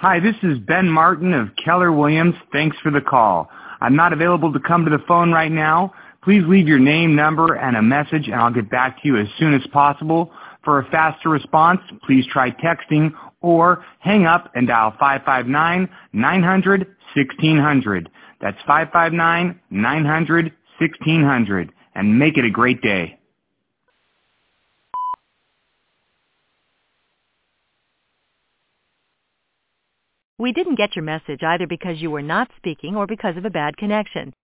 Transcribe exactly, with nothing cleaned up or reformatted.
Hi, this is Ben Martin of Keller Williams. Thanks for the call. I'm not available to come to the phone right now. Please leave your name, number, and a message, and I'll get back to you as soon as possible. For a faster response, please try texting or hang up and dial five five nine, nine hundred, one six zero zero. That's five five nine, nine hundred, one six zero zero. And make it a great day. We didn't get your message either because you were not speaking or because of a bad connection.